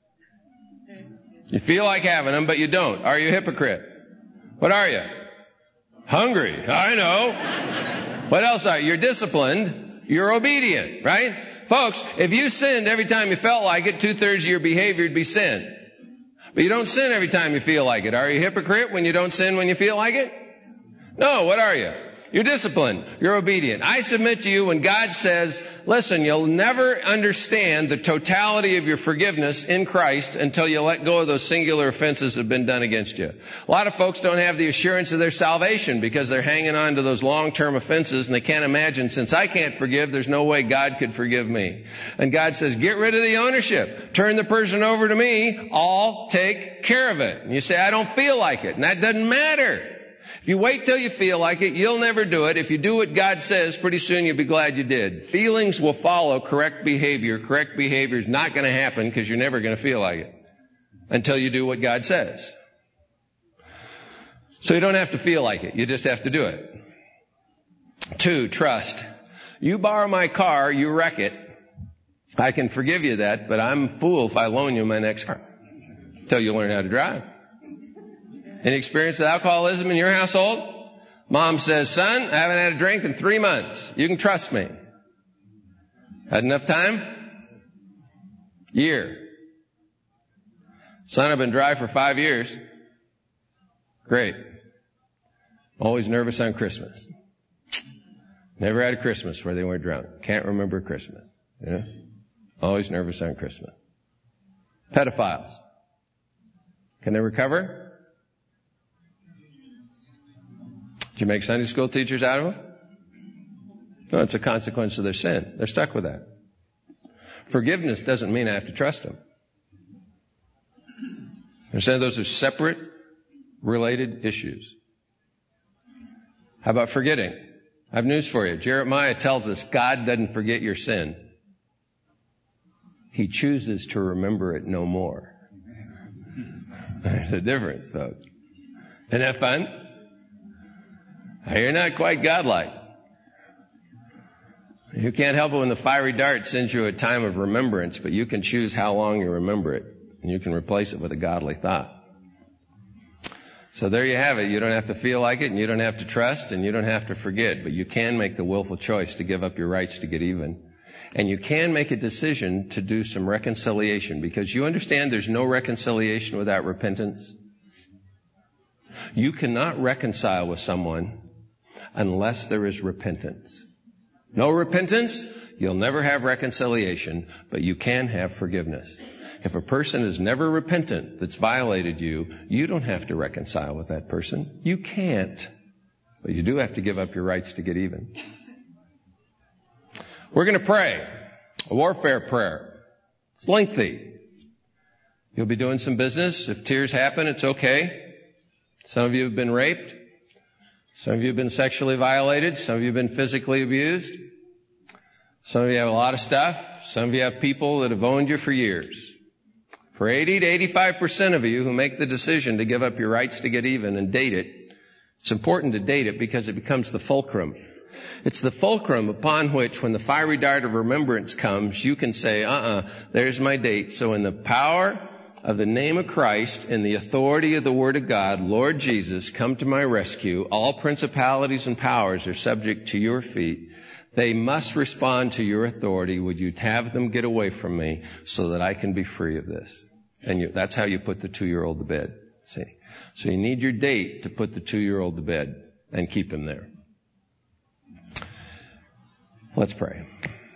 You feel like having them, but you don't. Are you a hypocrite? What are you? Hungry. I know. What else are you? You're disciplined. You're obedient, right? Folks, if you sinned every time you felt like it, two-thirds of your behavior would be sin. But you don't sin every time you feel like it. Are you a hypocrite when you don't sin when you feel like it? No, what are you? You're disciplined. You're obedient. I submit to you when God says, listen, you'll never understand the totality of your forgiveness in Christ until you let go of those singular offenses that have been done against you. A lot of folks don't have the assurance of their salvation because they're hanging on to those long-term offenses and they can't imagine, since I can't forgive, there's no way God could forgive me. And God says, get rid of the ownership. Turn the person over to me. I'll take care of it. And you say, I don't feel like it. And that doesn't matter. If you wait till you feel like it, you'll never do it. If you do what God says, pretty soon you'll be glad you did. Feelings will follow correct behavior. Correct behavior is not going to happen because you're never going to feel like it until you do what God says. So you don't have to feel like it. You just have to do it. Two, trust. You borrow my car, you wreck it. I can forgive you that, but I'm a fool if I loan you my next car until you learn how to drive. Any experience with alcoholism in your household? Mom says, son, I haven't had a drink in three months. You can trust me. Had enough time? Year. Son, I've been dry for five years. Great. Always nervous on Christmas. Never had a Christmas where they weren't drunk. Can't remember Christmas. You know? Always nervous on Christmas. Pedophiles. Can they recover? Did you make Sunday school teachers out of them? No, it's a consequence of their sin. They're stuck with that. Forgiveness doesn't mean I have to trust them. Understand those are separate, related issues. How about forgetting? I have news for you. Jeremiah tells us God doesn't forget your sin. He chooses to remember it no more. There's a difference, folks. Isn't that fun? You're not quite godlike. You can't help it when the fiery dart sends you a time of remembrance, but you can choose how long you remember it. and you can replace it with a godly thought. So there you have it. You don't have to feel like it, and you don't have to trust, and you don't have to forget, but you can make the willful choice to give up your rights to get even. And you can make a decision to do some reconciliation, because you understand there's no reconciliation without repentance. You cannot reconcile with someone unless there is repentance. No repentance, you'll never have reconciliation, but you can have forgiveness. If a person is never repentant that's violated you, you don't have to reconcile with that person. You can't. But you do have to give up your rights to get even. We're going to pray a warfare prayer. It's lengthy. You'll be doing some business. If tears happen, it's okay. Some of you have been raped. Some of you have been sexually violated. Some of you have been physically abused. Some of you have a lot of stuff. Some of you have people that have owned you for years. For eighty to eighty-five percent of you who make the decision to give up your rights to get even and date it, it's important to date it because it becomes the fulcrum. It's the fulcrum upon which, when the fiery dart of remembrance comes, you can say, uh-uh, there's my date. So in the power of the name of Christ and the authority of the Word of God, Lord Jesus, come to my rescue. All principalities and powers are subject to your feet. They must respond to your authority. Would you have them get away from me so that I can be free of this? And you, that's how you put the two-year-old to bed. See? So you need your date to put the two-year-old to bed and keep him there. Let's pray.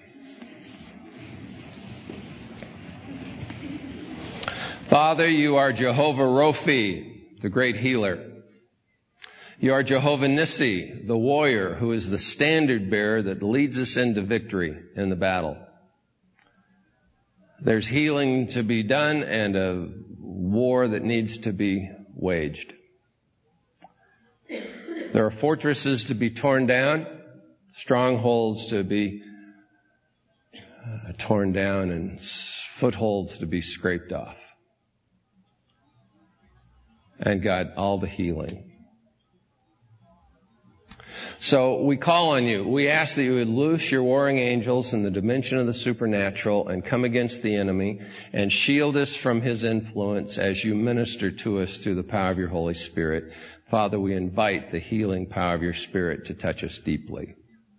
Father, you are Jehovah Rophi, the great healer. You are Jehovah Nissi, the warrior who is the standard bearer that leads us into victory in the battle. There's healing to be done and a war that needs to be waged. There are fortresses to be torn down, strongholds to be uh, torn down, and footholds to be scraped off. And God, all the healing. So we call on you. We ask that you would loose your warring angels in the dimension of the supernatural and come against the enemy and shield us from his influence as you minister to us through the power of your Holy Spirit. Father, we invite the healing power of your Spirit to touch us deeply.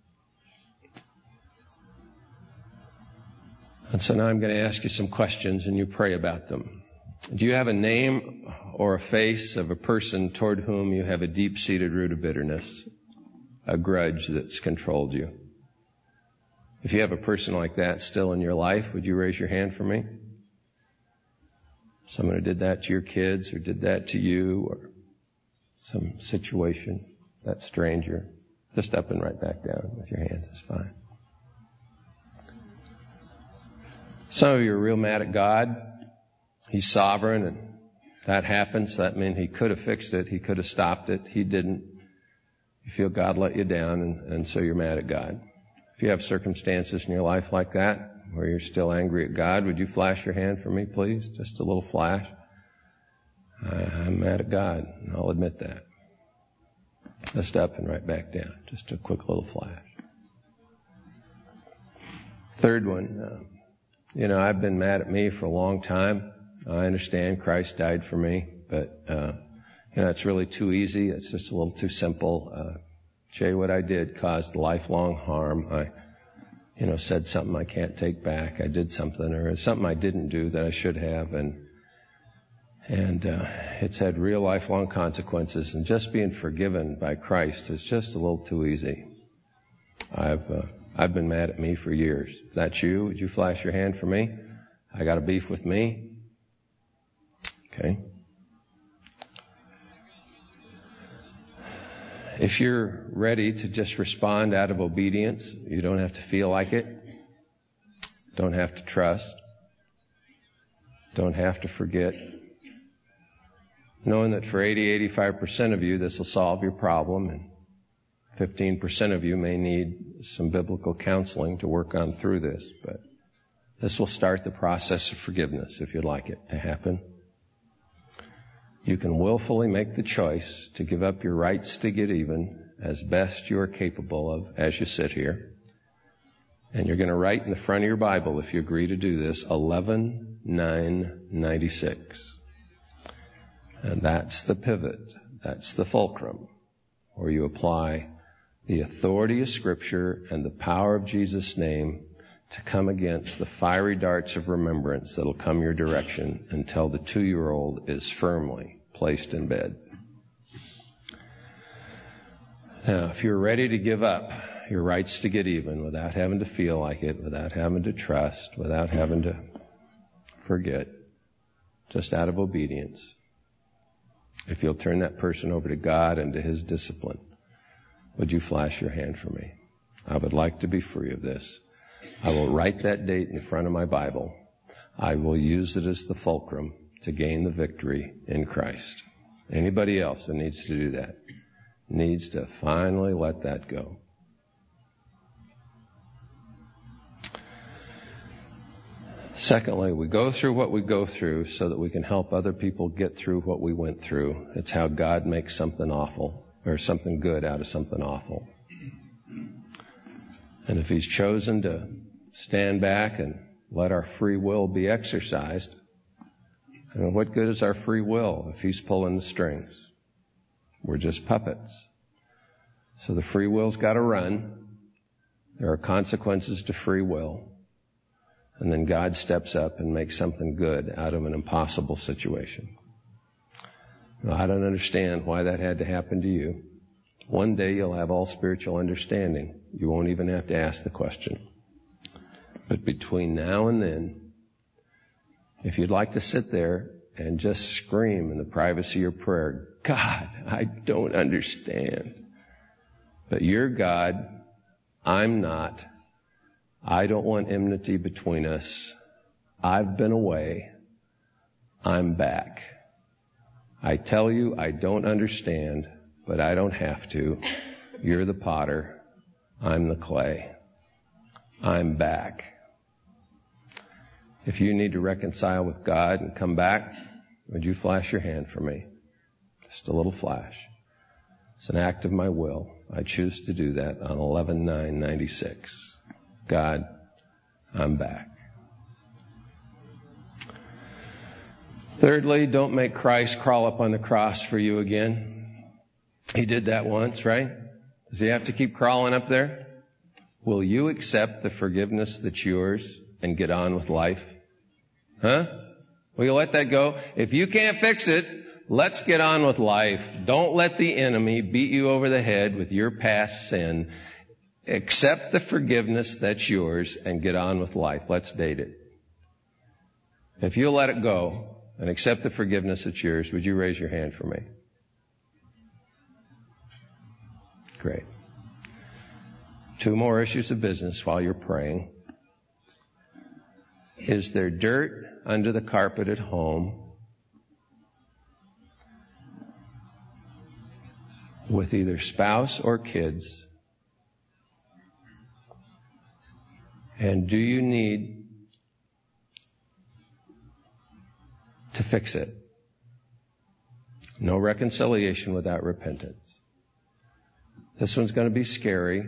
And so now I'm going to ask you some questions and you pray about them. Do you have a name or a face of a person toward whom you have a deep-seated root of bitterness? A grudge that's controlled you? If you have a person like that still in your life, would you raise your hand for me? Someone who did that to your kids or did that to you or some situation, that stranger, just up and right back down with your hands is fine. Some of you are real mad at God. He's sovereign and that happens. That means he could have fixed it. He could have stopped it. He didn't. You feel God let you down, and, and so you're mad at God. If you have circumstances in your life like that, where you're still angry at God, would you flash your hand for me, please? Just a little flash. I, I'm mad at God, and I'll admit that. Just up and right back down. Just a quick little flash. Third one, uh, you know, I've been mad at me for a long time. I understand Christ died for me, but uh You know, it's really too easy. It's just a little too simple. Uh, Jay, what I did caused lifelong harm. I, you know, said something I can't take back. I did something, or something I didn't do that I should have, and and uh, it's had real lifelong consequences. And just being forgiven by Christ is just a little too easy. I've uh, I've been mad at me for years. If that's you, would you flash your hand for me? I got a beef with me. Okay. If you're ready to just respond out of obedience, you don't have to feel like it. Don't have to trust. Don't have to forget. Knowing that for eighty, eighty-five percent of you, this will solve your problem, and fifteen percent of you may need some biblical counseling to work on through this. But this will start the process of forgiveness if you'd like it to happen. You can willfully make the choice to give up your rights to get even as best you are capable of as you sit here. And you're going to write in the front of your Bible, if you agree to do this, eleven nine ninety-six. And that's the pivot. That's the fulcrum, where you apply the authority of Scripture and the power of Jesus' name to come against the fiery darts of remembrance that'll come your direction until the two-year-old is firmly placed in bed. Now, if you're ready to give up your rights to get even without having to feel like it, without having to trust, without having to forget, just out of obedience, if you'll turn that person over to God and to His discipline, would you flash your hand for me? I would like to be free of this. I will write that date in the front of my Bible. I will use it as the fulcrum to gain the victory in Christ. Anybody else who needs to do that needs to finally let that go. Secondly, we go through what we go through so that we can help other people get through what we went through. It's how God makes something awful, or something good out of something awful. And if He's chosen to stand back and let our free will be exercised, I mean, what good is our free will if He's pulling the strings? We're just puppets. So the free will's got to run. There are consequences to free will. And then God steps up and makes something good out of an impossible situation. Now, I don't understand why that had to happen to you. One day you'll have all spiritual understanding. You won't even have to ask the question. But between now and then, if you'd like to sit there and just scream in the privacy of your prayer, God, I don't understand. But you're God, I'm not. I don't want enmity between us. I've been away. I'm back. I tell you, I don't understand, but I don't have to. You're the potter. I'm the clay. I'm back. If you need to reconcile with God and come back, would you flash your hand for me? Just a little flash. It's an act of my will. I choose to do that on eleven nine ninety-six. God, I'm back. Thirdly, don't make Christ crawl up on the cross for you again. He did that once, right? Does He have to keep crawling up there? Will you accept the forgiveness that's yours and get on with life? Huh? Will you let that go? If you can't fix it, let's get on with life. Don't let the enemy beat you over the head with your past sin. Accept the forgiveness that's yours and get on with life. Let's date it. If you'll let it go and accept the forgiveness that's yours, would you raise your hand for me? Great. Two more issues of business while you're praying. Is there dirt under the carpet at home with either spouse or kids? And do you need to fix it? No reconciliation without repentance. This one's going to be scary,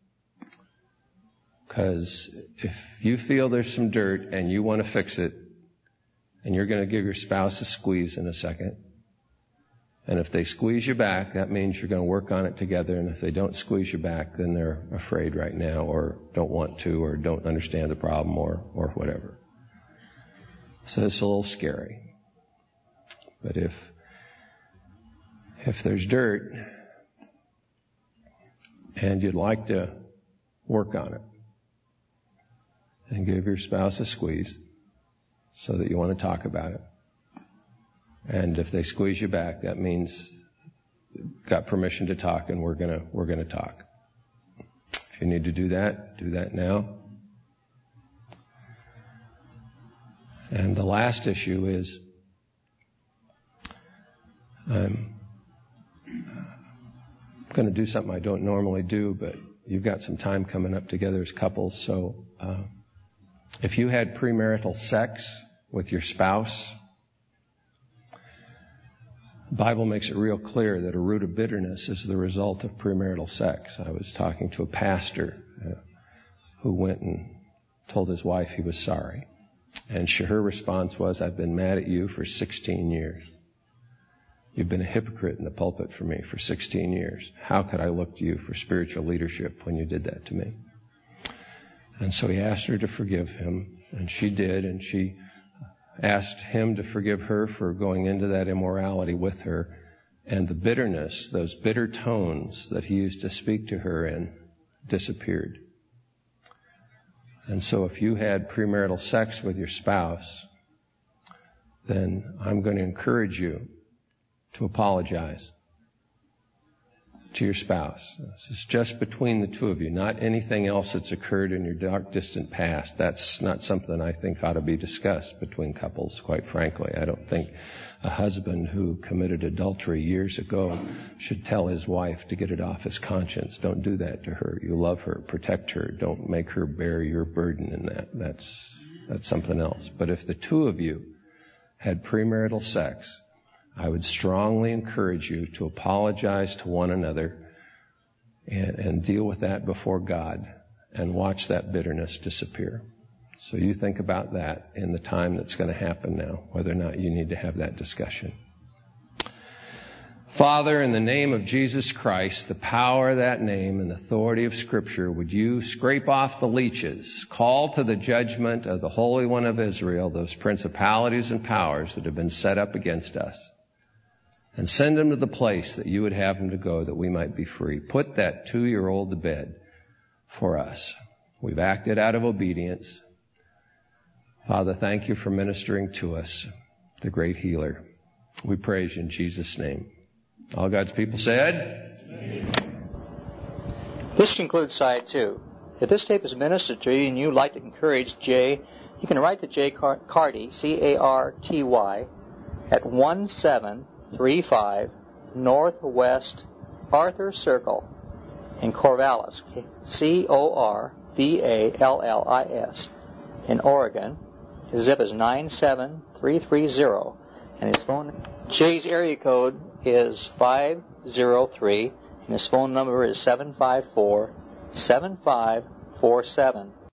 because if you feel there's some dirt and you want to fix it, and you're going to give your spouse a squeeze in a second, and if they squeeze you back, that means you're going to work on it together. And if they don't squeeze you back, then they're afraid right now, or don't want to, or don't understand the problem, or, or whatever. So it's a little scary. But if, if there's dirt and you'd like to work on it and give your spouse a squeeze so that you want to talk about it, and if they squeeze you back, that means got permission to talk, and we're gonna we're gonna talk. If you need to do that, do that now. And the last issue is I'm going to do something I don't normally do, but you've got some time coming up together as couples. So uh, if you had premarital sex with your spouse, the Bible makes it real clear that a root of bitterness is the result of premarital sex. I was talking to a pastor uh, who went and told his wife he was sorry. And she, her response was, I've been mad at you for sixteen years. You've been a hypocrite in the pulpit for me for sixteen years. How could I look to you for spiritual leadership when you did that to me? And so he asked her to forgive him, and she did, and she asked him to forgive her for going into that immorality with her. And the bitterness, those bitter tones that he used to speak to her in, disappeared. And so if you had premarital sex with your spouse, then I'm going to encourage you to apologize to your spouse. This is just between the two of you, not anything else that's occurred in your dark, distant past. That's not something I think ought to be discussed between couples, quite frankly. I don't think a husband who committed adultery years ago should tell his wife to get it off his conscience. Don't do that to her. You love her. Protect her. Don't make her bear your burden in that. That's, that's something else. But if the two of you had premarital sex, I would strongly encourage you to apologize to one another and, and deal with that before God and watch that bitterness disappear. So you think about that in the time that's going to happen now, whether or not you need to have that discussion. Father, in the name of Jesus Christ, the power of that name and the authority of Scripture, would you scrape off the leeches, call to the judgment of the Holy One of Israel, those principalities and powers that have been set up against us, and send them to the place that you would have them to go, that we might be free. Put that two-year-old to bed for us. We've acted out of obedience. Father, thank you for ministering to us, the great healer. We praise you in Jesus' name. All God's people said? Amen. This concludes side two. If this tape is ministered to you and you'd like to encourage Jay, you can write to Jay Carty, C A R T Y, at one seven three five Northwest Arthur Circle in Corvallis, C O R V A L L I S, in Oregon. His zip is nine seven three three zero, and his phone, Jay's area code is five zero three, and his phone number is seven five four seven five four seven.